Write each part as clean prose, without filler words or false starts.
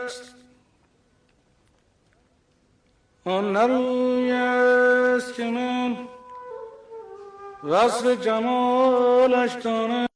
است. آن روی است که من وصف جمالش دانم.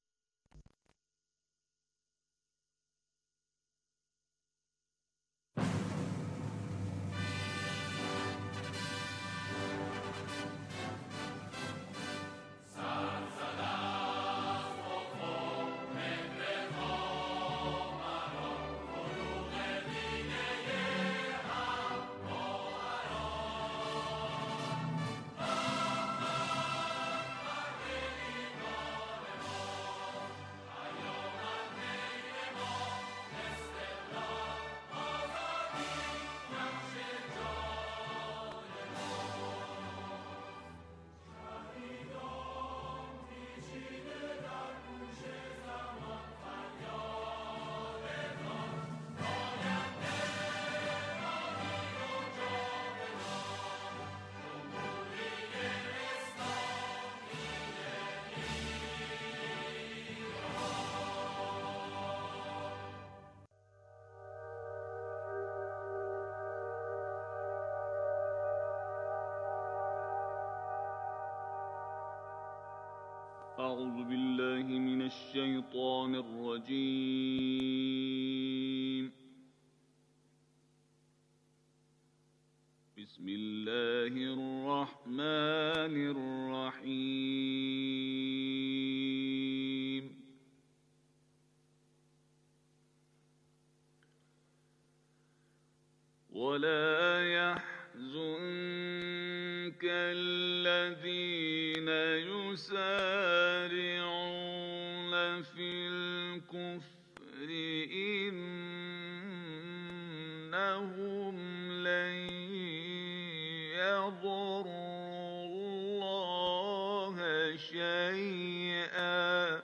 أعوذ بالله من الشيطان الرجيم. بسم الله الرحمن الرحيم. ولا يحزنك الذين يسارعون في الكفر إنهم لن يضروا الله شيئا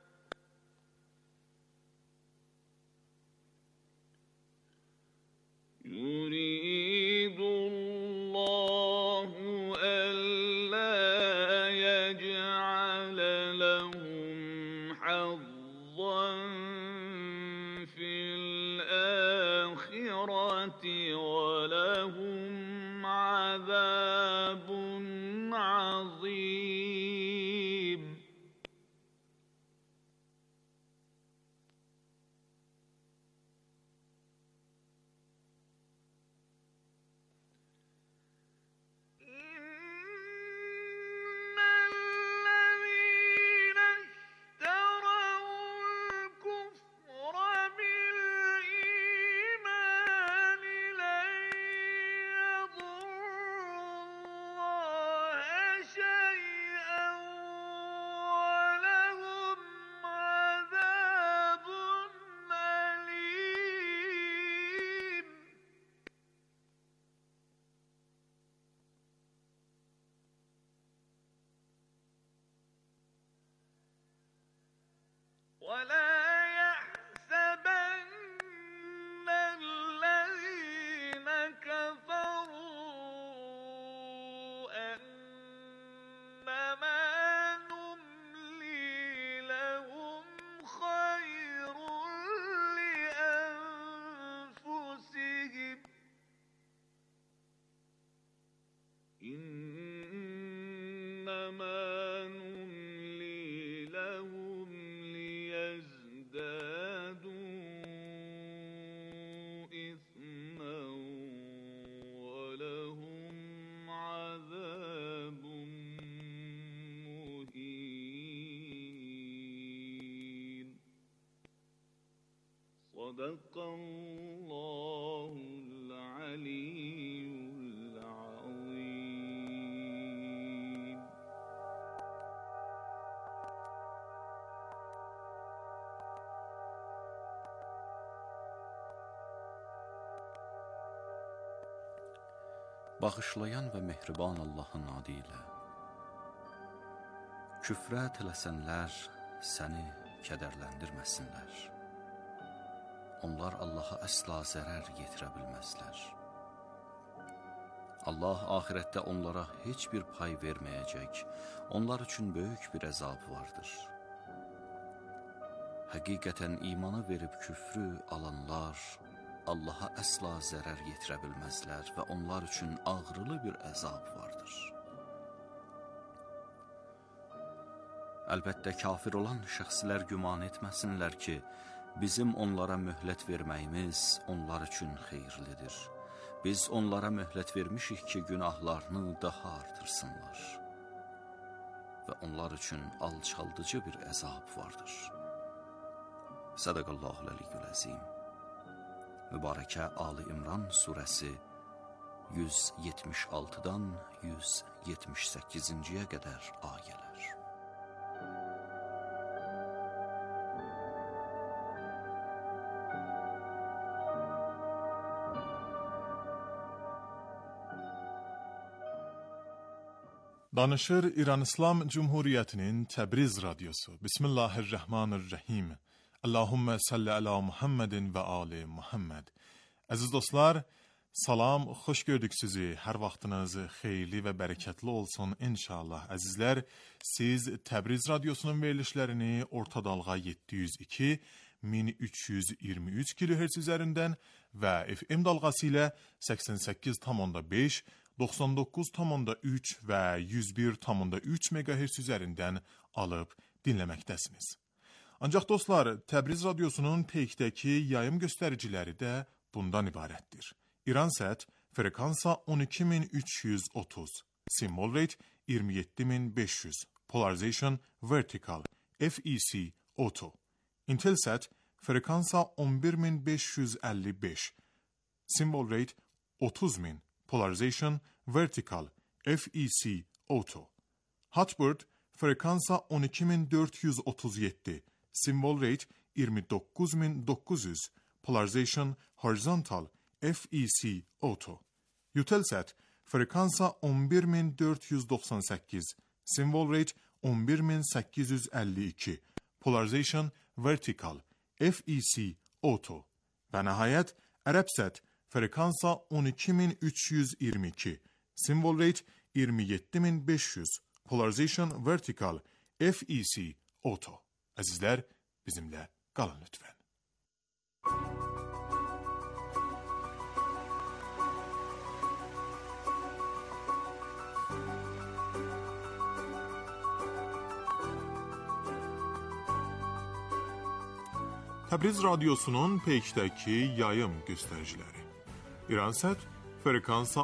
يريد الله ألا يجعل لهم حظا في الآخرة ولهم عذاب عظيم. ولا يحسبن الذين كفروا أنما نملي لهم خير لأنفسهم إنما نملي لهم ليزدادوا إثما ولهم عذاب مهين. صدق الله العلي العظيم. Bağışlayan və mehriban Allahın adı ilə. Küfrə tələsənlər səni kədərləndirməsinlər. Onlar Allaha əsla zərər yetirə bilməzlər. Allah ahirətdə onlara heç bir pay verməyəcək, onlar üçün böyük bir əzab vardır. Həqiqətən imanı verib küfrü alanlar Allaha əsla zərər yetirə bilməzlər və onlar üçün ağrılı bir əzab vardır. Əlbəttə, kafir olan şəxslər güman etməsinlər ki, bizim onlara möhlət verməyimiz onlar üçün xeyirlidir. Biz onlara möhlət vermişik ki, günahlarını daha artırsınlar. Və onlar üçün alçaldıcı bir əzab vardır. Sədəqallahul əliyyül əzim. Mübarəkə Ali İmran surəsi 176-dan 178-ciyə qədər ayələr. Danışır İran İslam Cumhuriyyətinin Təbriz radiosu. Bismillahirrahmanirrahim. Allahümme salli ala Muhammedin və ali Muhammed. Əziz dostlar, salam, xoş gördük sizi. Hər vaxtınız xeyirli və bərəkətli olsun inşallah. Əzizlər, siz Təbriz radiosunun verilişlərini orta dalğa 702 1323 kHz üzərindən və FM dalğası ilə 88,5 99,3 və 101,3 MHz üzərindən alıb dinləməkdəsiniz. Ancaq dostlar, Təbriz radiosunun peykdəki yayım göstəriciləri də bundan ibarətdir. İransat frekansa 12330, symbol rate 27500, polarization vertical, FEC auto. Intelsat frekansa 11555, symbol rate 30000, polarization vertical, FEC auto. Hotbird frekansa 12437, symbol rate 29900, polarization horizontal, FEC auto. Eutelsat frekansa 11498, symbol rate 11852, polarization vertical, FEC auto. Və nəhayət Arabsat frekansa 12322, symbol rate 27500, polarization vertical, FEC auto. Əzizlər, bizimlə qalın lütfən. Təbriz radiosunun peykdəki yayım göstəriciləri. İransat frekansa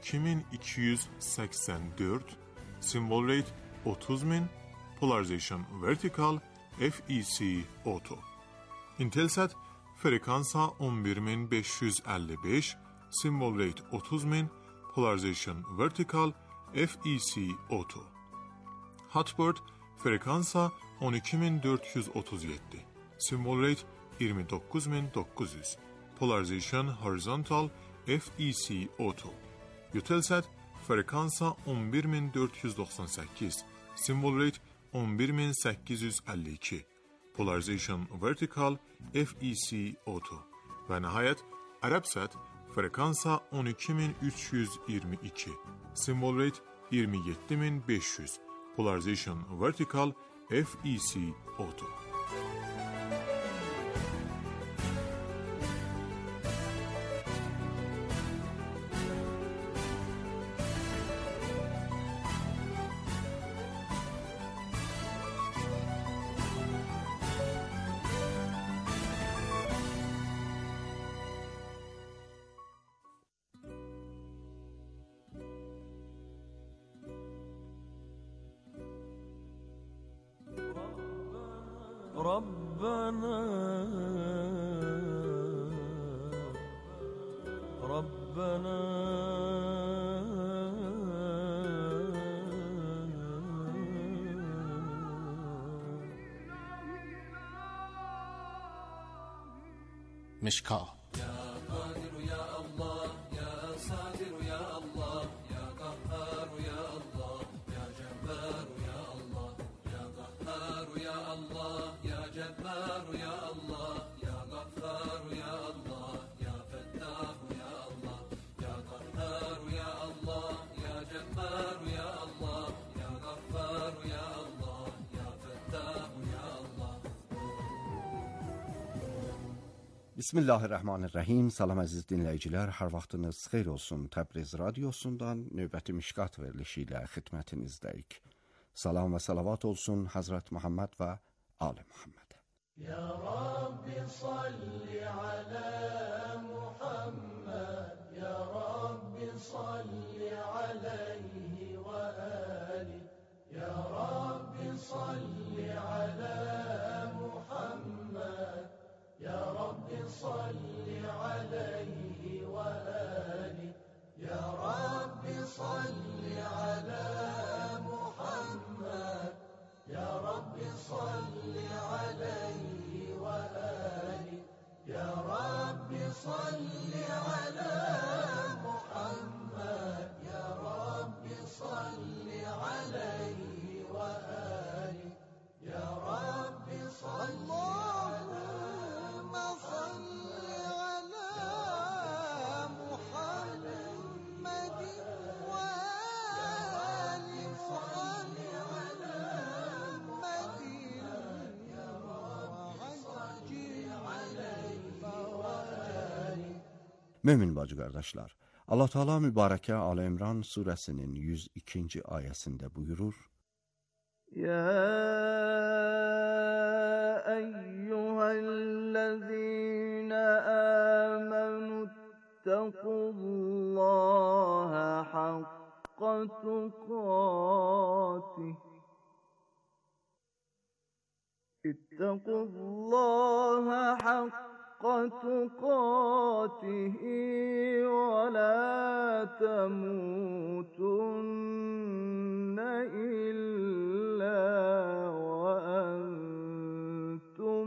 12284, symbol rate 30000, polarization vertical, FEC auto. Intelsat frekansa 11555, symbol rate 30000, polarization vertical, FEC auto. Hotbird frekansa 12437, symbol rate 29900, polarization horizontal, FEC auto. Eutelsat frekansa 11498, symbol rate 11852, polarization vertical, FEC auto. Və nəhayət Arabsat frekansa 12322, symbol rate 27500, polarization vertical, FEC auto. ربنا مشکا Bismillahirrahmanirrahim. Salam əziz dinləyicilər, hər vaxtınız xeyir olsun. Təbriz radiosundan növbəti Mişkat verilişi ilə xidmətinizdəyik. Salam və salavat olsun Həzrət Muhammed və Ali Muhammed. Ya Rabbi salli ala Muhammed, Ya Rabbi salli alayhi və ali, Ya Rabbi salli ala Muhammed, Ya Rabbi salli alayhi və ali, Ya Rabbi salli ala Muhammed, Ya Rabbi salli alayhi və ali, Ya Rabbi salli ala Muhammed, Ya Rabbi salli alayhi və ali, Ya Rabbi salli Mömin bacı qardaşlar, Allah Teala mübarəkə Ali İmran surəsinin 102-ci ayəsində buyurur: Ya eyyuhellezine amenu ittaqullaha hakka tukatih ittaqullaha hakka تقاته ولا تموتن إلا وأنتم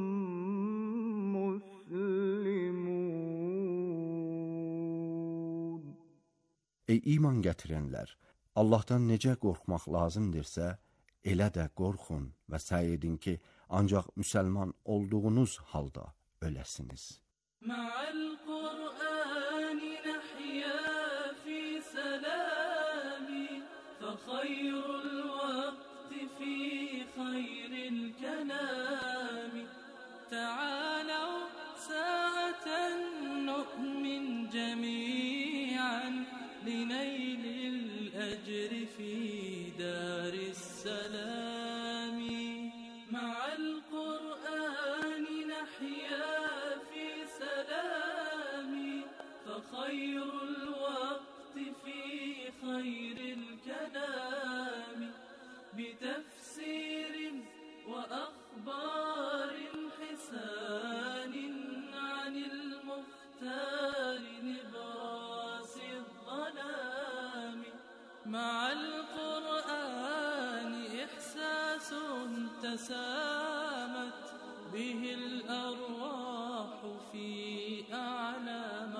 مسلمون. Ey iman gətirənlər, Allahdan necə qorxmaq lazımdırsa, elə də qorxun və səy edin ki, ancaq müsəlman olduğunuz halda öləsiniz. Ma'al Qur'an nahya fi salami fa khayrul waqti fi khayril kalami ta'alaw sa'atan nu'min jami'an linaylil ajri fi daris salami ma'al Qur'an nahya خير الوقت في خير الكلام بتفسير وأخبار حسان عن المختار نبراس الظلام مع القرآن إحساس تسامت به الأرواح في أعلى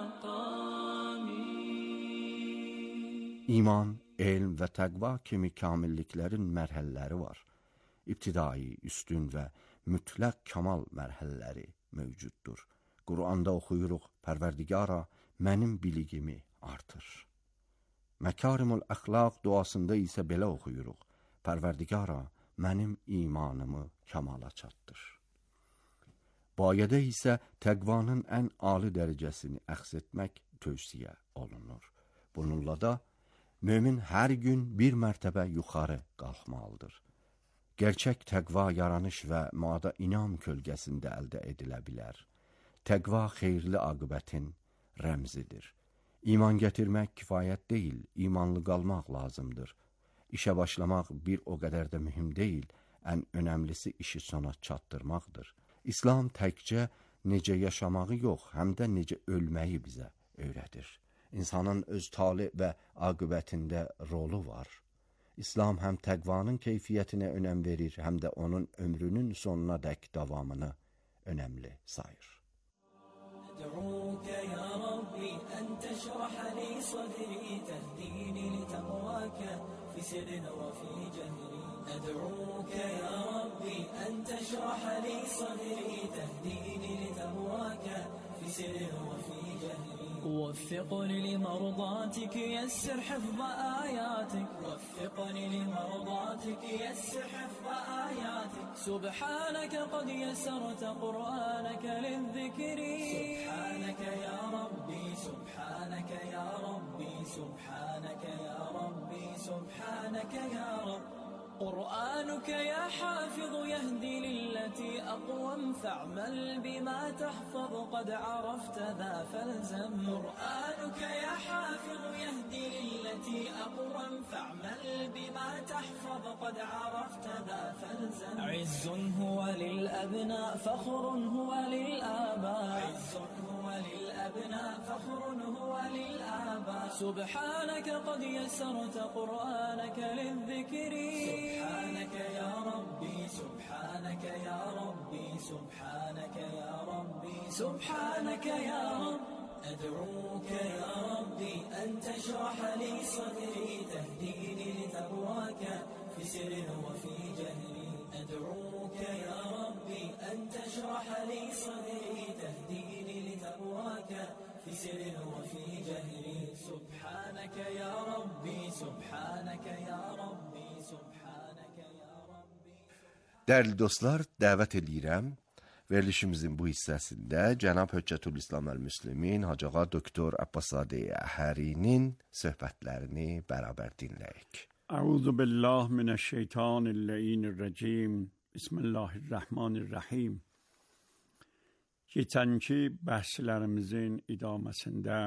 İman, elm və təqva kimi kamilliklərin mərhələləri var. İbtidai, üstün və mütləq kamal mərhələləri mövcuddur. Quranda oxuyuruq, Pərverdigara mənim biligimi artır. Məkarimul əxlaq duasında isə belə oxuyuruq, Pərverdigara mənim imanımı kamala çatdır. Bu ayədə isə təqvanın ən ali dərəcəsini əxs etmək tövsiyə olunur. Bununla da mömin hər gün bir mərtəbə yuxarı qalxmalıdır. Gerçək təqva yaranış və mada inam kölgəsində əldə edilə bilər. Təqva xeyirli aqibətin rəmzidir. İman gətirmək kifayət deyil, imanlı qalmaq lazımdır. İşə başlamaq bir o qədər də mühüm deyil, ən önəmlisi işi sona çatdırmaqdır. İslam təkcə necə yaşamağı yox, həm də necə ölməyi bizə öyrədir. İnsanın öz tali və aqibətində rolu var. İslam həm təqvanın keyfiyyətinə önəm verir, həm də onun ömrünün sonuna dək davamını önəmli sayır. أدعوك يا ربي أن تشرح لي صدري تهديني لتقواك في سر وفي جهري أدعوك يا ربي أن تشرح لي صدري تهديني لتقواك في سر وفي جهري وفقني لمرضاتك يسر حفظ آياتك وفقني لمرضاتك يسر حفظ آياتك سبحانك قد يسرت قرآنك للذكر سبحانك يا ربي سبحانك يا ربي سبحانك يا ربي سبحانك يا رب قرآنك يا حافظ يهدي للتي أقوم فاعمل بما تحفظ قد عرفت ذا فالزم قرآنك يا حافظ يهدي للتي أقوم فاعمل بما تحفظ قد عرفت ذا فالزم عز هو للأبناء فخر هو للآباء عز هو للأبناء فخر هو للآباء سبحانك قد يسرت قرآنك للذكر سبحانك يا ربي سبحانك يا ربي سبحانك يا ربي سبحانك يا رب أدعوك يا ربي أن تشرح لي صدري تهديني لتقواك في سر وفي جهري أدعوك يا ربي أن تشرح لي صدري تهديني لتقواك في سر وفي جهري سبحانك يا ربي سبحانك يا ربي سبحانك يا ربي. Dəyərli dostlar, dəvət edirəm. Verilişimizin bu hissəsində Cənab Höccətülislam Əl-Müslimin Hacı Ağa Doktor Abbaszadə Əhərinin söhbətlərini bərabər dinləyək. Əuzu billah minəşşeytanirracim. Bismillahirrahmanirrahim. Keçənki bəhslərimizin idaməsində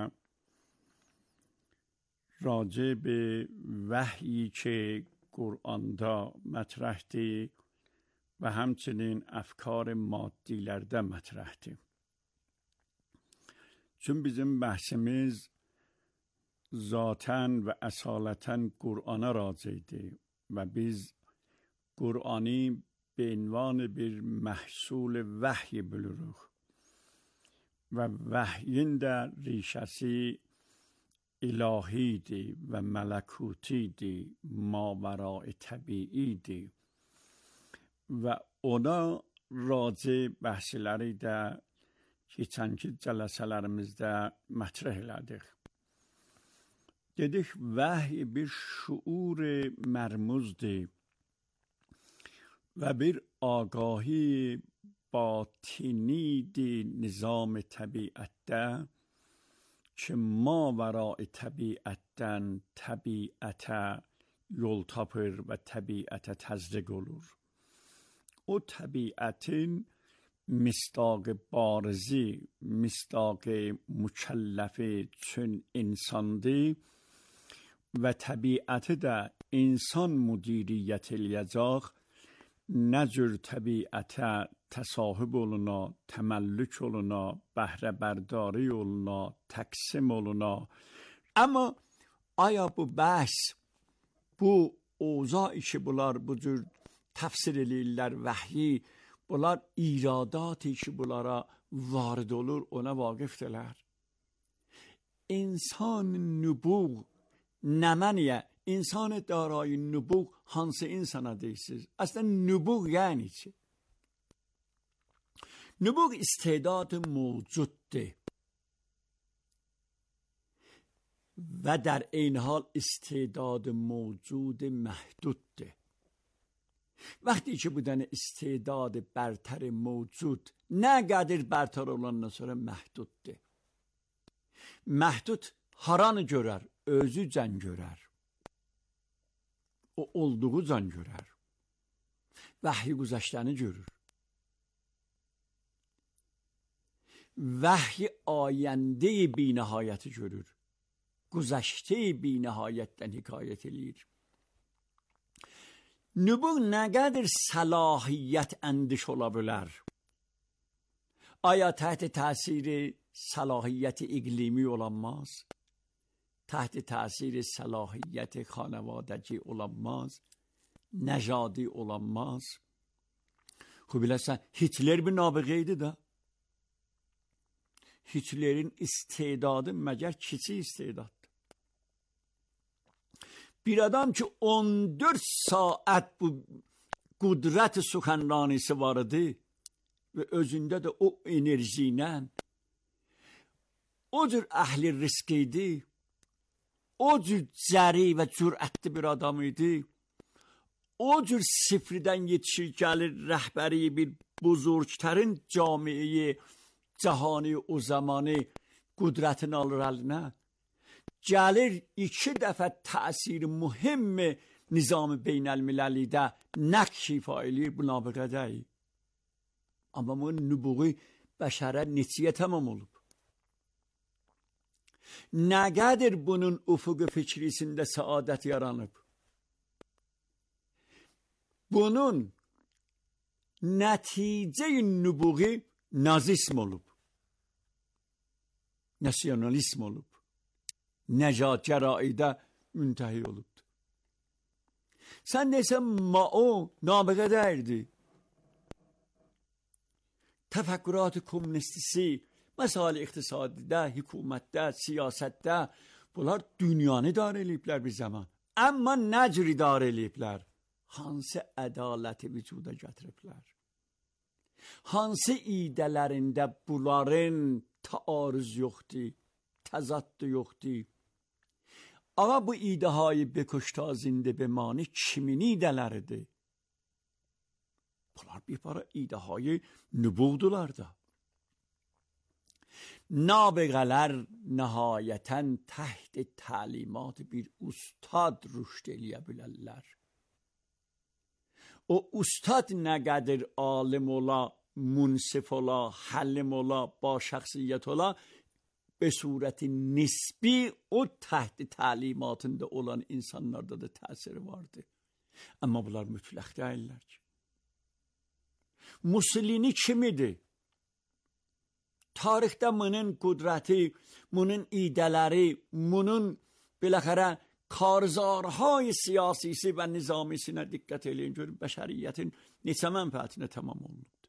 راجع به وحیی که قرآنda مطرحdir و همچنین افکار مادیlərdə مطرحdir. چون bizim bəhsimiz ذاتن و اصالتن قرآن'a راجعdir و biz قرآنی به عنوان bir محصول وحی bilirik و وحیین də ریشəsi الهیدی و ملکوتیدی ماوراء طبیعیدی و ona راجع بحثləri də keçənki cəlsələrimizdə mətrah elədik. Dedik vəhy bir şuur mərmuzdir və bir آگاهی باطنیدی نظام طبیعتdə که ما ورای طبیعتن طبیعت yol tapır və təbiətə təzdiq olur. O təbiətin مصداق بارزی مصداق mükəlləfi çün insandır və təbiəti də insan müdiriyyət eləyəcək nə cür təbiətə təsahüb oluna, təməllük oluna, bəhrə bərdari oluna, təqsim oluna. Amma aya bu bəhs, bu اوضاعی که bunlar bu cür təfsir eləyirlər vəhyi, bunlar iradatı ki bunlara varid olur, ona vaqifdirlər. İnsan nübuğ nəməniyə, insan دارای nübuğ hansı insana deyirsiniz? Aslında nübuğ yəni ki, nübuğ istedad موجودdır و در این حال استعداد موجود محدودdır. وقتی که بودن استعداد برتر موجود نه قدر برتر olandan sonra məhduddur. Məhdud haranı görər? Özü can görər. O olduğu can görər. Vəhyi güzəştəni görür. Vəhyi ayəndeyi binəhayəti görür. Güzəşteyi binəhayətdən hikayət eləyir. Nübuğ nə qədər səlahiyyət əndiş ola bilər? Aya təhت تأثیر صلاحیت اقلیمی olanmaz? تحت تأثیر صلاحیت خانوادگی olanmaz? نژادی olanmaz? خب biləsən, Hitler bir nabığı idi də. Hitlerin istedadı məgər kiçik istedaddır. Bir adam ki 14 saat bu qudret suxanranisi var idi və özündə də o enerji ilə o cür əhli risk idi, o cür cəri və cürətli bir adam idi, o cür sıfırdan yetişir gəlir rəhbəri bir buzurgtərin camiyi, cahani o zamanı qudrətini alır əlinə. Gəlir 2 dəfə təsiri mühim nizam beynəlmiləlidə nəqş ifa eləyir, bu nabiqə deyil. Amma bu nübuğu bəşərə neçəyə tamam olub. Nə qədər bunun ufuqu fikrisində saadət yaranıb. Bunun nəticə-i nübuğu nazism olub. Nasyonalizm olub. Necat cəraidə müntəhi olubdur. Sən desən Mao nabiqə deyirdi. Təfəkkürat-ı komünistisi, məsələ iqtisadidə, hükümətdə, siyasətdə bunlar dünyanı idarə eləyiblər bir zaman. Amma nə cür idarə eləyiblər? Hansı ədaləti vücuda gətiriblər? Hansı idələrində bunların taarruz yoxdur, təzad yoxdur? Ama bu idehayı bekuşta zinde bemani kimin idələridir? Bunlar bir para idehayı nübuvdular da. Nabiğələr nəhayətən təht təlimat bir ustad rüşd eləyə bilərlər. O ustad nə qədər alim ola, munsif ola, həlim ola, ba şəxsiyyət ola, به صورت نسبی o تحت تعلیماتında olan insanlarda da təsiri vardı. Amma bunlar mütləq deyirlər ki. Mussolini kim idi? Tarixdə bunun qudrəti, bunun idələri, bunun biləxərə karzarهای siyasisi və nizamisinə diqqət eləyin görün, bəşəriyyətin neçə mənfəətinə tamam olunubdur.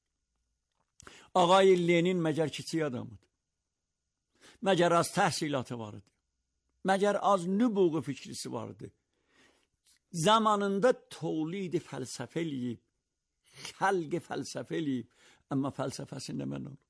Ağay Lenin məgər kiçik adamıdır. Məgər az təhsilatı vardı. Məgər az nübuğu fikrisi vardı. Zamanında tolid fəlsəfə eləyib, xəlq fəlsəfə eləyib, amma fəlsəfəsində mən olubdu.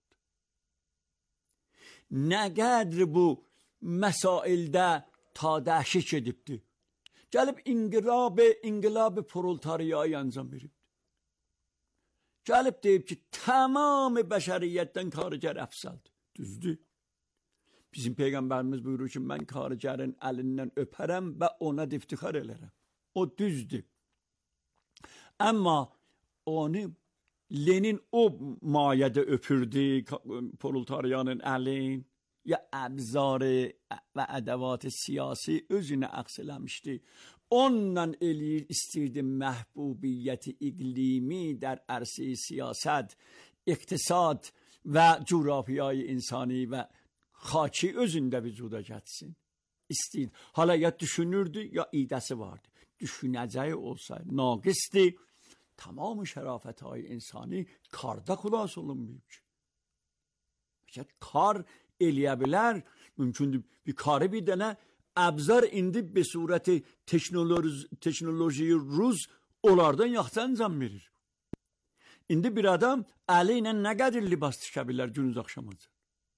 Nə qədri bu məsaildə ta dəşik edibdi. Gəlib inqilab proletariyayı anzam veribdi. Gəlib deyib ki, tamam bəşəriyyətdən karıgər əfsaldır. Düzdür. Bizim Peyğəmbərimiz buyurur ki, mən karıgərin əlindən öpərəm və ona iftixar elərəm. O düzdür. Amma onu Lenin o mayədə öpürdü proletariyanın əlin ya əbzarı və ədəvat-ı siyasi özünə əks eləmişdi. Ondan eləyir, istirdi məhbubiyyəti iqlimi در عرصه siyasət, iqtisad və coğrafiyayı insani və xaki özündə vücuda gəlsin. İstəyir. Hala ya düşünürdü ya idəsi vardı. Düşünəcəyi olsa naqisdir. Tamam şərafət-i insani karda xulas olunmayıb ki. Kar eləyə bilər. Mümkündür bir karı bir dənə əbzar indi be surəti teknoloji ruz onlardan yaxşı əncam verir. İndi bir adam əli ilə nə qədər libas tikə bilər günüz axşamacı.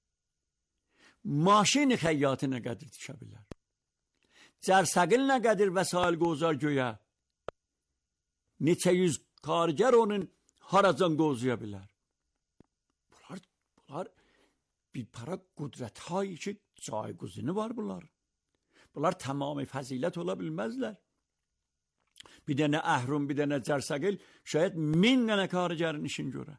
Maşin xəyyatı nə qədər tikə bilər. Cərsəqil nə qədər vəsail qozar göyə. Neçə yüz kargər onun haracan qozuya bilər. Bunlar bir para qudrət-hay ki, cayguzini var bunlar. Bunlar tamamı fəzilət ola bilməzlər. Bir dənə əhrum, bir dənə cərsəqil, şayət 1000 dənə kargərin işin görə.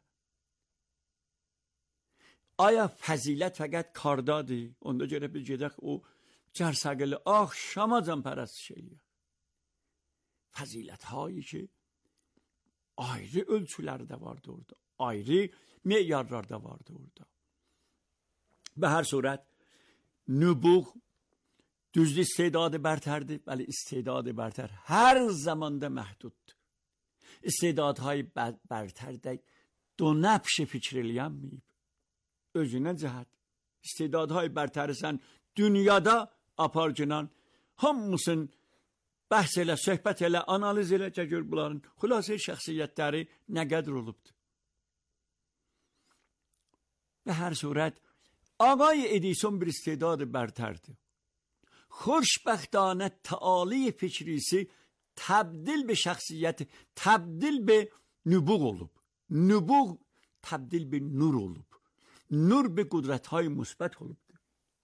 Aya fəzilət fəqət kardadır. Onda görə bir gedək o cərsəqili axşamacan pərəstiş eləyək. Fəzilət-hay ki, ayrı ölçüləri də vardı orada. Ayrı meyarlar da vardı orada. Be her surət, nübuğ düzdür istedadı bərtərdir. Bəli, istedadı bərtər hər zamanda məhduddur. İstedadهای bərtər də dönəbş fikr eləyənməyib. Özünə cəhət. İstedadهای bərtəri sən dünyada aparcınan hamısın bəhs elə, söhbət elə, analiz elə ki, gör bunların xülasə şəxsiyyətləri nə qədər olubdur. Ve her surət آقای ادیسون bir استعداد برترdi. خوشبختانه تعالی فکریسی تبدیل به شخصیت، تبدیل به نبوغ olub. Nübug tebdil bir nur olub. Nur bir qudrətهای مثبت olubdur.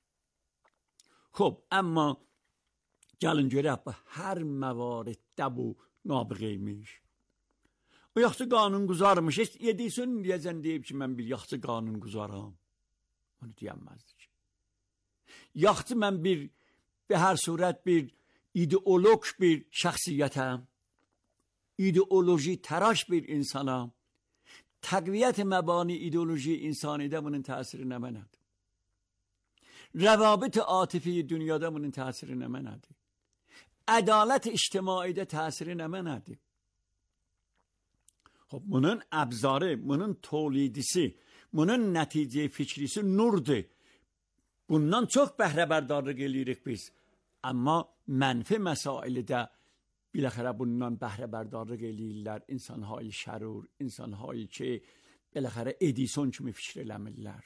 خب اما gəlin görək bu hər məvariddə bu nabığa imiş. O yaxşı qanunguzarmış. Edison deyəcən deyib ki, mən bir yaxşı qanunguzaram. Onu deyəməzdi ki. Yaxşı mən bir hər surət bir ideolog bir şəxsiyyətəm. İdeoloji təraş bir insanam. Təqviyyət məbani ideoloji insanidə bunun təsiri nə mənədir? Rəvabit atifi dünyada bunun təsiri nə mənədir? Ədalət ictimaidə təsiri nə mənədir? Bunun əbzarı, bunun tolidisi, bunun nəticə fikrisi nurdur. Bundan çox bəhrəbərdarlıq eləyirik biz. Amma mənfi məsaili də biləxərə bundan bəhrəbərdarlıq eləyirlər insanهای şərur, insanهایی ki biləxərə Edison kimi fikir eləmirlər.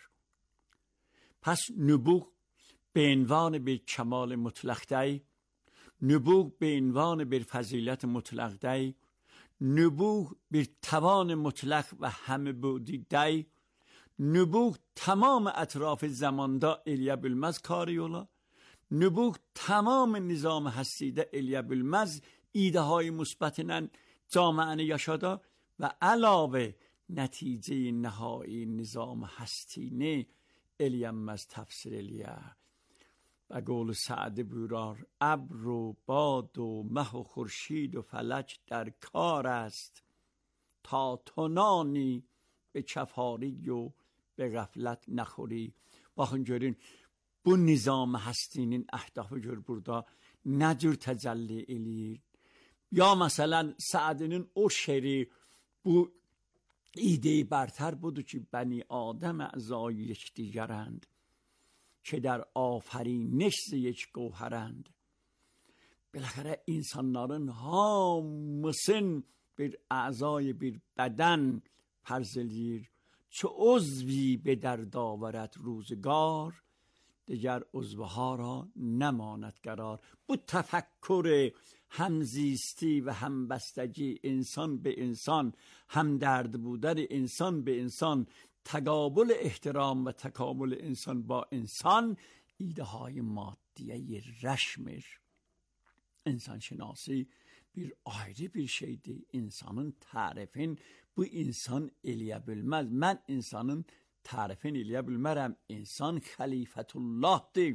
پس نبوغ به عنوان bir کمال مطلق دی، نبوغ به عنوان bir فضیلت مطلق دی، نبوغ bir توان مطلق و همه بودی دی، نبوغ تمام اطراف zamanda eləyə bilməz kari yola، نبوغ تمام nizam həstidə eləyə bilməz ایده های مثبتن جامعه yaşada və əlavə nəticə nəhai nizam həstinə eləyənməz təfsir eləyə. Və qول سعدی buyurar ابر و باد و مه و خورشید و فلک در کار است تا تو نانی به کفاری و به غفلت نخوری. Baxın görün bu nizam həstinin əhdafı gör burada nə cür təcəlli eləyir. Ya məsələn Sa'dinin o şeri bu ایده برتر budur ki بنی آدم اعضای یکدیگرند که در آفرینش ز یک گوهرند. بالاخره insanların hamısın bir اعضای bir beden فرض eləyir. چه عضوی به درد آورد روزگار دیگر عضوها را نماند قرار. bu tefekkür همزیستی و همبستگی انسان به انسان، همدرد بودن انسان به انسان، تقابل احترام و تکامل انسان با انسان ایده های مادیه رشمir. انسان şinasi bir ayrı bir şeydir. İnsanın tərifin bu insan eləyə bilməz. Mən insanın tərifin eləyə bilmərəm. İnsan xəlifətullahdır.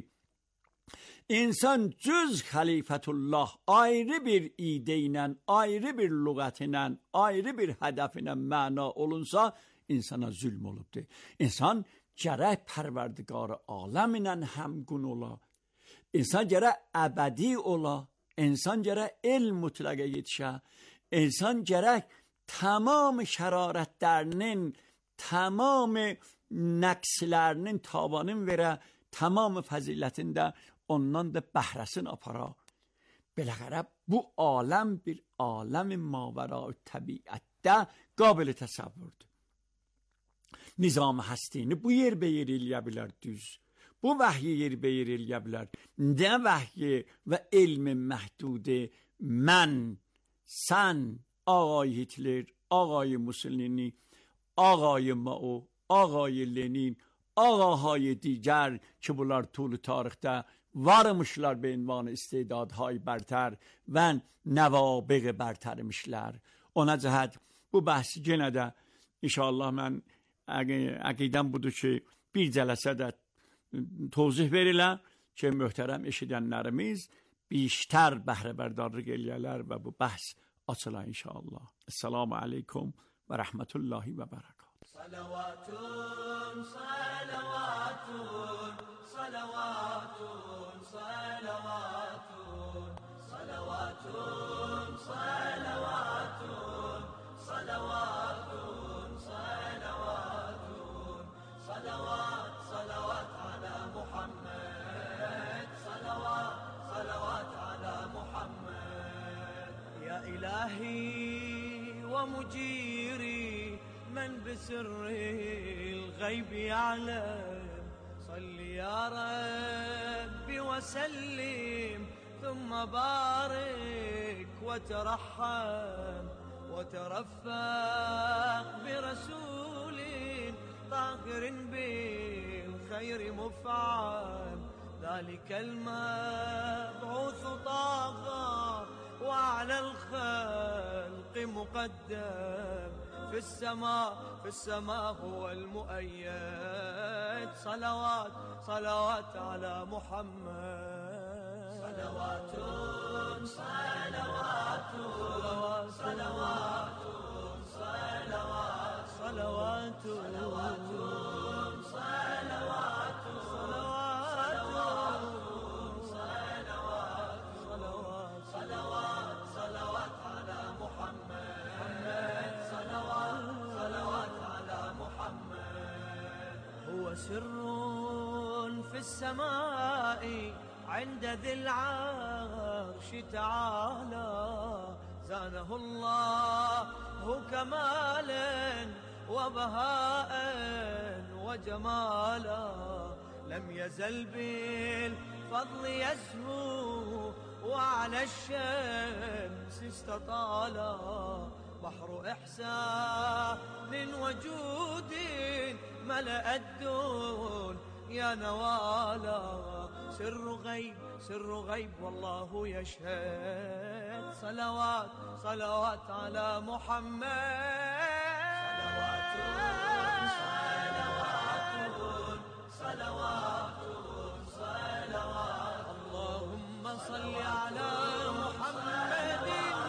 İnsan cüz xəlifətullah ayrı bir ide ilə, ayrı bir lüğət ilə, ayrı bir hədəf ilə məna olunsa insana zülm olubdur. İnsan gərək pərverdigarı aləm ilə həmgun ola. İnsan gərək əbədi ola. İnsan gərək elm mütləqə yetişə. İnsan gərək tamam şərarətlərinin, tamam nəqslərinin tavanın verə, tamam fəzilətin də ondan da bəhrəsini apara. Beləxərə bu aləm bir aləm mavəra təbiətdə qabil təsəvvürdür. Nizam həstini bu yer be yer eləyə bilər düz. Bu vəhyi yer be yer eləyə bilər. Nə vəhyi və elmi məhdudu mən, sən, ağay Hitler, ağay Mussolini, ağay Mao, ağay Lenin, ağaهای دیگر که bunlar طول tarixdə varmışlar به عنوان استعدادهای برتر və nəvabiq برترmişlər. Ona cəhət bu bəhsi yenə də inşallah mən əqidəm budur ki bir cələsədə tozih verilə ki möhtərəm eşidənlərimiz بیشتر بهره برداری eləyələr və bu bəhs açıla inşallah. Esselamu aleykum və rəhmətullahi və bərəkatuhu. صلوات صلوات صلوات صلوات صلوات صلوات صلوات صلوات صلوات صلوات على محمد صلوات صلوات على محمد يا إلهي ومجيري من بسر الغيب يعلم صل يا ربي وسلم ثم بارك وترحم وترفق برسول طاهر بالخير مفعم ذلك المبعوث طه وعلى الخلق مقدم في السماء هو المؤيد صلوات على محمد صلوات على محمد صلوات على محمد هو سر في السماء عند ذي العرش تعالى زانه الله كمالا وبهاء وجمالا لم يزل بالفضل يزهو وعلى الشمس استطالا بحر إحسان وجود ملأ الدون يا نوالا سر غيب والله يشهد صلوات على محمد صلوات اللهم صل على محمد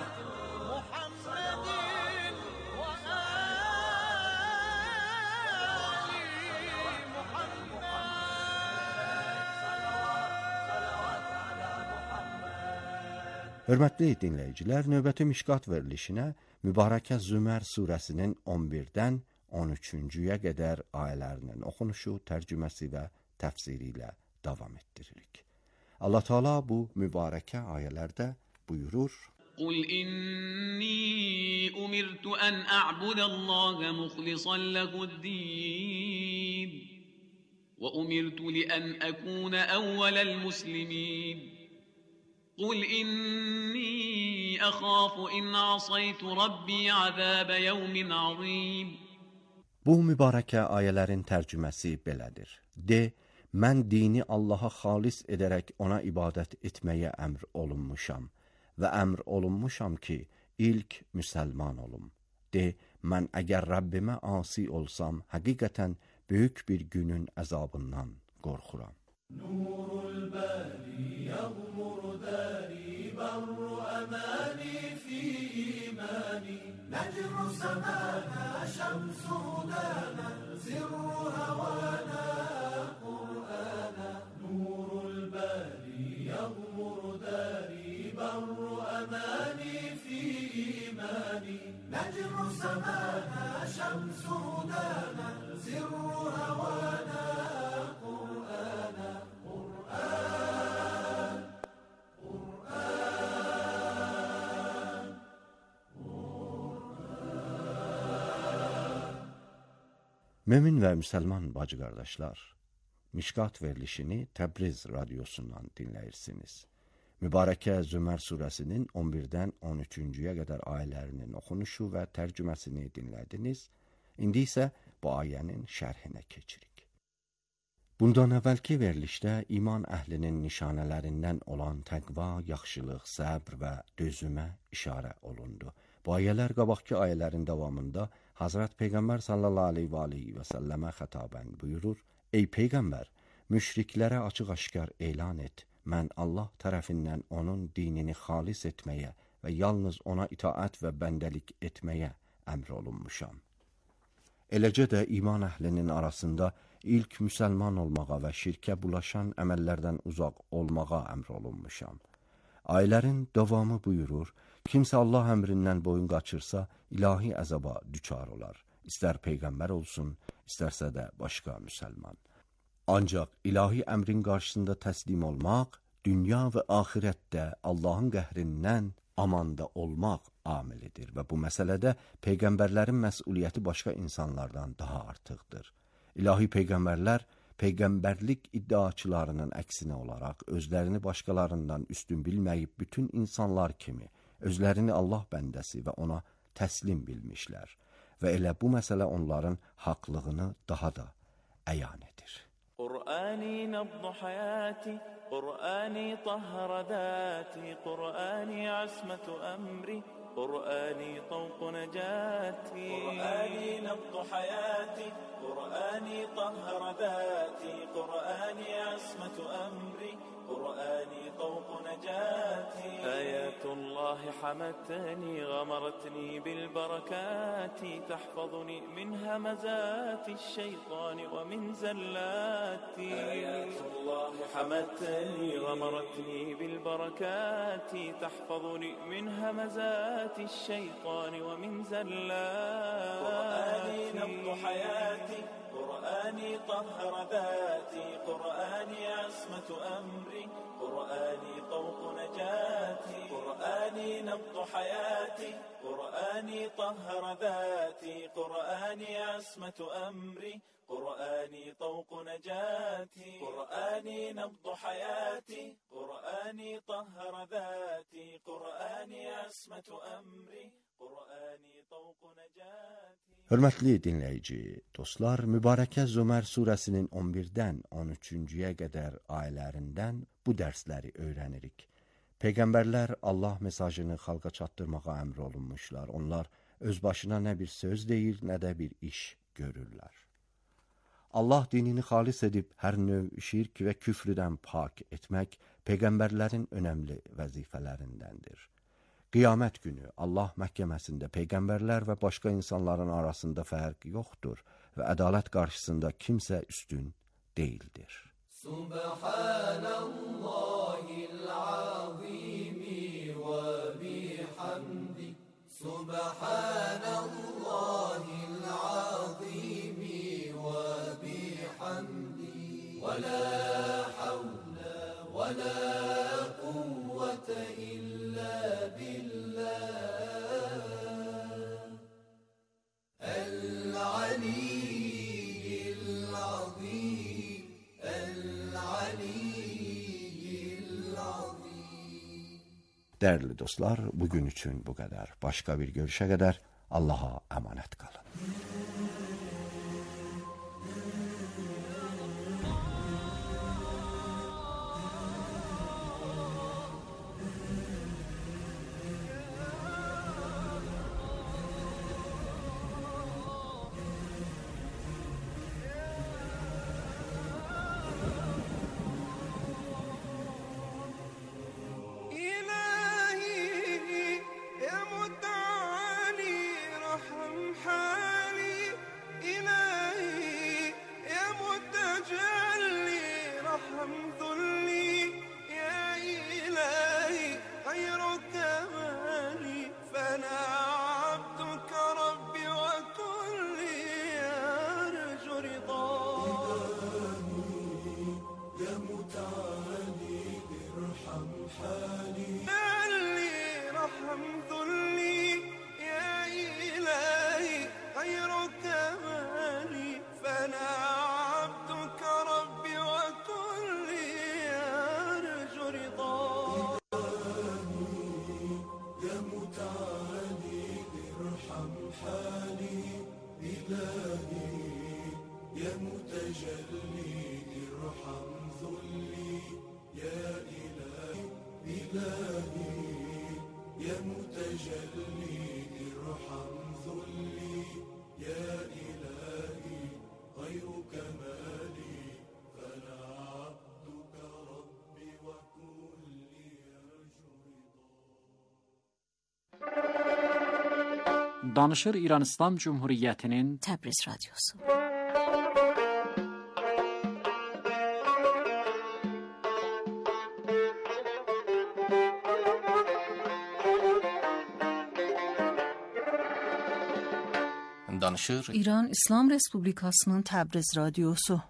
Hörmətli dinləyicilər, növbəti Mişqat verilişinə Mübarəkə Zümər surəsinin 11-dən 13-cüyə qədər ayələrinin oxunuşu, tərcüməsi və təfsiri ilə davam etdiririk. Allah Teala bu mübarəkə ayələrdə buyurur: قل إني أمرت أن أعبد الله مخلصا له الدين وأمرت لأن أكون أول المسلمين قل إني أخاف إن عصيت ربي عذاب يوم عظيم. Bu mübarəkə ayələrin tərcüməsi belədir. De, mən dini Allaha xalis edərək ona ibadət etməyə əmr olunmuşam və əmr olunmuşam ki, ilk müsəlman olum. De, mən əgər Rəbbimə asi olsam, həqiqətən böyük bir günün əzabından qorxuram. Nurul bari yağmur dari barru amani fi imani necru semana şemsu hudana zirru havana Kur'ana Nurul bari yağmur dari barru amani fi imani necru semana şemsu hudana zirru havana Mömin və müsəlman bacı qardaşlar, Mişqat verilişini Təbriz radiosundan dinləyirsiniz. Mübarəkə Zümər surəsinin 11-dən 13-cüyə qədər ayələrinin oxunuşu və tərcüməsini dinlədiniz. İndi isə bu ayənin şərhinə keçirik. Bundan əvvəlki verilişdə iman əhlinin nişanələrindən olan təqva, yaxşılıq, səbr və dözümə işarə olundu. Bu ayələr qabaqki ayələrin davamında Hazret Peyğəmbər sallallahu aleyhi və səlləmə xətabən buyurur: Ey Peyğəmbər, müşriklərə açıq-aşkar elan et, mən Allah tərəfindən onun dinini xalis etməyə və yalnız ona itaət və bəndəlik etməyə əmr olunmuşam. Eləcə də iman əhlinin arasında ilk müsəlman olmağa və şirkə bulaşan əməllərdən uzaq olmağa əmr olunmuşam. Ayələrin davamı buyurur: Kimsə Allah əmrindən boyun qaçırsa, ilahi əzaba düçar olar. İstər Peyğəmbər olsun, istərsə də başqa müsəlman. Ancaq ilahi əmrin qarşısında təslim olmaq, dünya və axirətdə Allahın qəhrindən amanda olmaq amilidir və bu məsələdə Peyğəmbərlərin məsuliyyəti başqa insanlardan daha artıqdır. İlahi Peyğəmbərlər peyğəmbərlik iddiaçılarının əksinə olaraq özlərini başqalarından üstün bilməyib bütün insanlar kimi özlərini Allah bəndəsi və ona təslim bilmişlər və elə bu məsələ onların haqlığını daha da əyan edir. قرآني نبض حياتي قرآني طهر ذاتي قرآني عصمة أمري قرآني طوق نجاتي قرآني نبض حياتي قرآني طهر ذاتي قرآني عصمة أمري قرآني طوق نجاتي آيات الله حمتني غمرتني بالبركات تحفظني من همزات الشيطان ومن زلاتي آيات الله حمتني غمرتني بالبركات تحفظني من همزات الشيطان ومن زلاتي قرآني نبض حياتي قرآني طهر ذاتي قرآني عصمة أمري قرآني طوق نجاتي قرآني نبض حياتي قرآني طهر ذاتي قرآني عصمة أمري قرآني طوق نجاتي قرآني نبض حياتي قرآني طهر ذاتي قرآني عصمة أمري قرآني طوق نجاتي. Hörmətli dinləyici, dostlar, Mübarəkə Zömər surəsinin 11-dən 13-cüyə qədər ayələrindən bu dərsləri öyrənirik. Peyğəmbərlər Allah mesajını xalqa çatdırmağa əmr olunmuşlar. Onlar öz başına nə bir söz deyir, nə də bir iş görürlər. Allah dinini xalis edib hər növ şirk və küfrdən pak etmək peyğəmbərlərin önəmli vəzifələrindəndir. Qiyamət günü Allah məhkəməsində peyğəmbərlər və başqa insanların arasında fərq yoxdur və ədalət qarşısında kimsə üstün deyildir. Subhanallahil azimi və bihamdi Subhanallahil azimi və bihamdi və la havla və la quvvete illa Dəyərli dostlar, bugün üçün bu qədər. Başqa bir görüşə qədər Allaha əmanət qalın. Danışır İran İslam Cumhuriyeti'nin Təbriz Radyosu. Danışır İran İslam Respublikasının Təbriz Radyosu.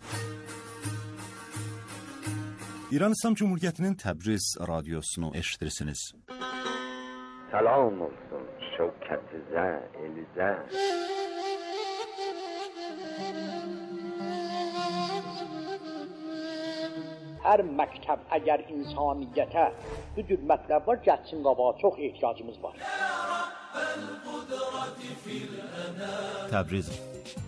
İran İslam Cumhuriyeti'nin Təbriz Radyosunu eşitirsiniz. Salam olsun şevketize, elize. hər məktəb əgər insaniyyətə bu cür mətləblər gəlsin qabağa, çox ehtiyacımız var. Təbriz.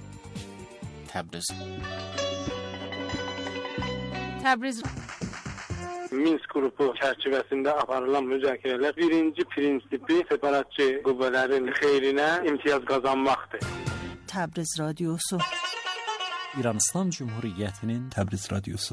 Minsk qrupu çərçivəsində aparılan müzakirələr birinci prinsipi separatçı qüvvələrin xeyrinə imtiyaz qazanmaqdır. Təbriz radiosu. İran İslam Cumhuriyyətinin Təbriz radiosu.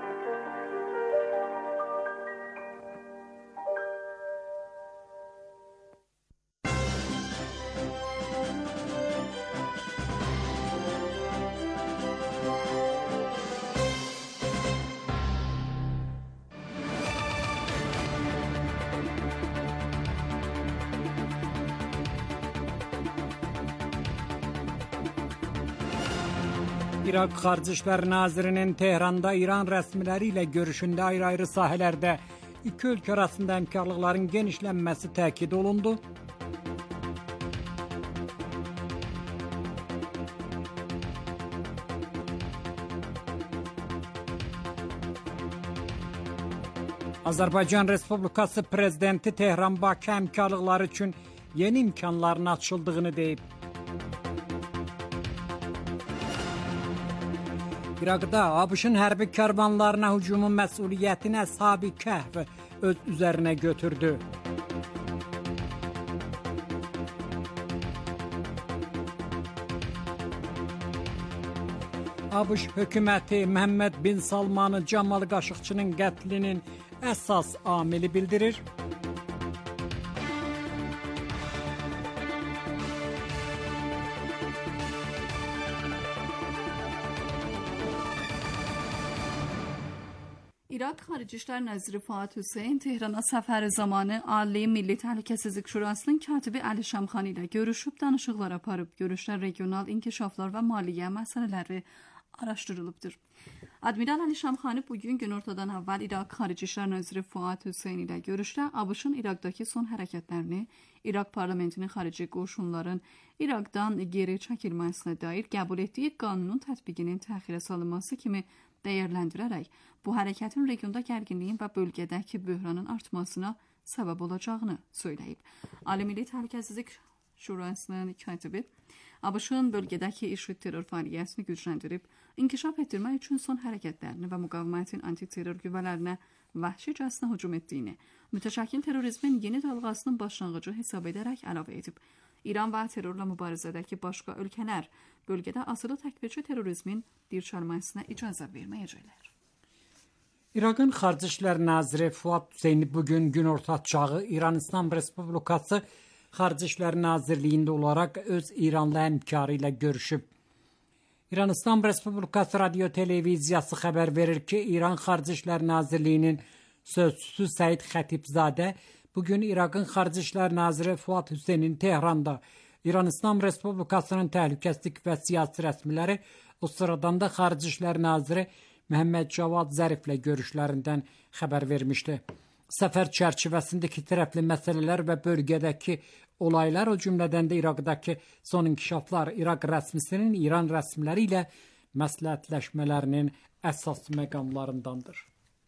İraq Xarici İşlər Nazirinin Tehranda İran rəsmiləri ilə görüşündə ayrı-ayrı sahələrdə iki ölkə arasında həmkarlıqların genişlənməsi təkid olundu. Azərbaycan Respublikası Prezidenti Tehran-Bakı həmkarlıqları üçün yeni imkanların açıldığını deyib. İraqda ABŞ-ın hərbi karvanlarına hücumun məsuliyyətini Əshab-ı Kəhf öz üzərinə götürdü. ABŞ hökuməti Məhəmməd bin Salmanı Camal Qaşıqçının qətlinin əsas amili bildirir. İraq Xarici İşlər Naziri Fuad Hüseyn Tehrana səfəri zamanı Ali Milli Təhlükəsizlik Şurasının katibi Əli Şamxani ilə görüşüb danışıqlar aparıb. Görüşlər regional inkişaflar və maliyyə məsələləri araşdırılıbdır. Admiral Əli Şamxani bugün günortadan əvvəl İraq Xarici İşlər Naziri Fuad Hüseyn ilə görüşdə ABŞ-ın İraqdakı son hərəkətlərini, İraq parlamentinin xarici qoşunların İraqdan geri çəkilməsinə dair qəbul etdiyi qanunun tətbiqinin təxirə salınması kimi dəyərləndirərək bu hərəkətin regionda gərginliyin və bölgədəki böhranın artmasına səbəb olacağını söyləyib. Ali Milli Təhlükəsizlik Şurasının katibi ABŞ-ın bölgədəki IŞİD terror fəaliyyətini gücləndirib, inkişaf etdirmək üçün son hərəkətlərini və müqavimətin antiterror qüvvələrinə vəhşicəsinə hücum etdiyini, mütəşəkkil terrorizmin yeni dalğasının başlanğıcı hesab edərək əlavə edib. İran və terrorla mübarizədəki başqa ölkələr bölgədə asılı təkfirçi terrorizmin dirçəlməsinə icazə verməyəcəklər. İraqın Xarici İşlər Naziri Fuad Hüseyni bugün günorta çağı İran İslam Respublikası Xarici İşlər Nazirliyində olaraq öz İranlı həmkarı ilə görüşüb. İran İslam Respublikası Radio Televiziyası xəbər verir ki, İran Xarici İşlər Nazirliyinin sözçüsü Səid Xətibzadə bugün İraqın Xarici İşlər Naziri Fuad Hüseynin Tehranda İran İslam Respublikasının təhlükəsizlik və siyasi rəsmiləri, o sıradan da Xarici İşlər Naziri Məhəmməd Cavad Zəriflə görüşlərindən xəbər vermişdi. Səfər çərçivəsində iki tərəfli məsələlər və bölgədəki olaylar, o cümlədən də İraqdakı son inkişaflar İraq rəsmisinin İran rəsmiləri ilə məsləhətləşmələrinin əsas məqamlarındandır.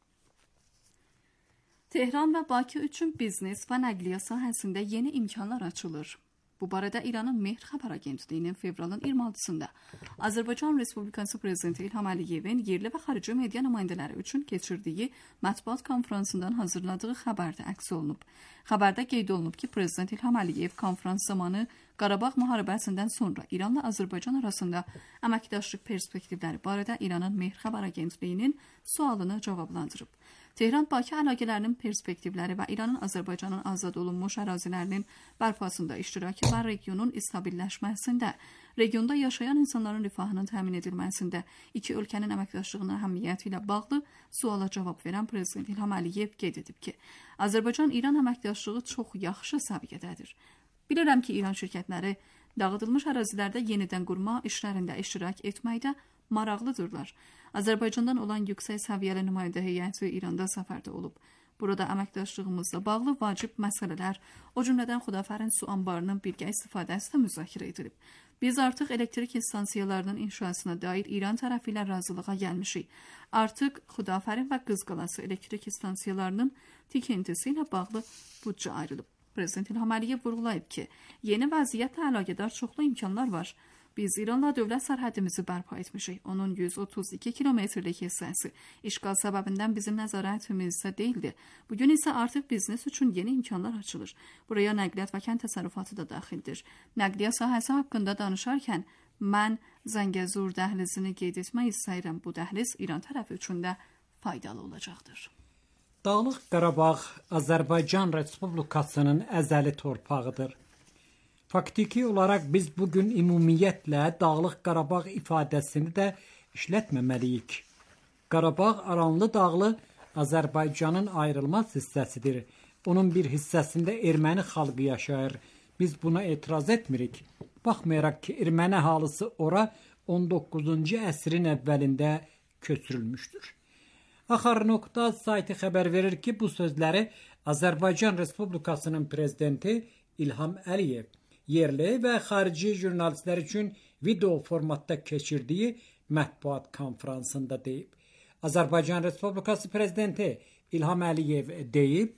Tehran və Bakı üçün biznes və nəqliyyat sahəsində yeni imkanlar açılır. Bu barədə İranın Mehr xəbər agentliyinin fevralın 26-sında Azərbaycan Respublikası Prezidenti İlham Əliyevin yerli və xarici media nümayəndələri üçün keçirdiyi mətbuat konfransından hazırladığı xəbərdə əks olunub. Xəbərdə qeyd olunub ki, Prezident İlham Əliyev konfrans zamanı Qarabağ müharibəsindən sonra İranla Azərbaycan arasında əməkdaşlıq perspektivləri barədə İranın Mehr xəbər agentliyinin sualını cavablandırıb. Tehran-Bakı əlaqələrinin perspektivləri və İranın Azərbaycanın azad olunmuş ərazilərinin bərpasında iştirakı və regionun stabilləşməsində, regionda yaşayan insanların rifahının təmin edilməsində iki ölkənin əməkdaşlığının əhəmiyyəti ilə bağlı suala cavab verən Prezident İlham Əliyev qeyd edib ki, Azərbaycan-İran əməkdaşlığı çox yaxşı səviyyədədir. Bilirəm ki, İran şirkətləri dağıdılmış ərazilərdə yenidən qurma işlərində iştirak etməkdə maraqlıdırlar. Azərbaycandan olan yüksək səviyyəli nümayəndə heyəti İranda səfərdə olub. Burada əməkdaşlığımızla bağlı vacib məsələlər, o cümlədən Xudafərin su anbarının birgə istifadəsi də müzakirə edilib. Biz artıq elektrik stansiyalarının inşasına dair İran tərəfi ilə razılığa gəlmişik. Artıq Xudafərin və Qızqalası elektrik stansiyalarının tikintisi ilə bağlı büdcə ayrılıb. Prezident İlham Əliyev vurğulayıb ki, yeni vəziyyətlə əlaqədar çoxlu imkanlar var. Biz İranla dövlət sərhədimizi bərpa etmişik. Onun 132 kilometrlik hissəsi işğal səbəbindən bizim nəzarətimizdə deyildi. Bugün isə artıq biznes üçün yeni imkanlar açılır. Buraya nəqliyyat və kənd təsərrüfatı da daxildir. Nəqliyyat sahəsi haqqında danışarkən mən Zəngəzur dəhlizini qeyd etmək istəyirəm. Bu dəhliz İran tərəfi üçün də faydalı olacaqdır. Dağlıq Qarabağ Azərbaycan Respublikasının əzəli torpağıdır. Faktiki olaraq biz bugün ümumiyyətlə Dağlıq Qarabağ ifadəsini də işlətməməliyik. Qarabağ Aranlı Dağlı Azərbaycanın ayrılmaz hissəsidir. Onun bir hissəsində erməni xalqı yaşayır. Biz buna etiraz etmirik. Baxmayaraq ki, erməni əhalisi ora 19-cu əsrin əvvəlində köçürülmüşdür. Axar.az sayti xəbər verir ki, bu sözləri Azərbaycan Respublikasının prezidenti İlham Əliyev yerli və xarici jurnalistlər üçün video formatda keçirdiyi mətbuat konfransında deyib. Azərbaycan Respublikası prezidenti İlham Əliyev deyib,